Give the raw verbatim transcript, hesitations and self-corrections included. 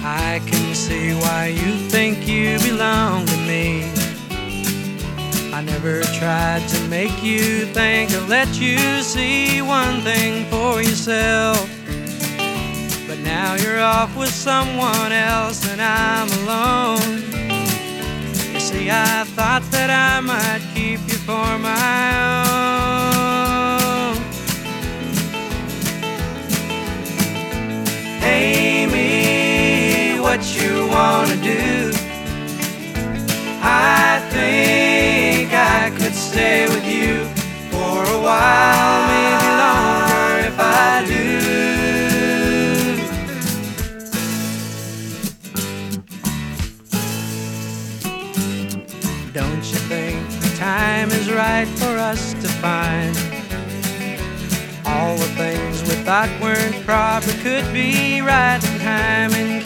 I can see why you think you belong to me. I never tried to make you think or let you see one thing for yourself. But now you're off with someone else and I'm alone. You see, I thought that I might keep you for my own. Amy, what you wanna do? I think I could stay with you for a while, maybe longer if I do. Don't you think the time is right for us to find all the things we thought weren't proper could be right in time and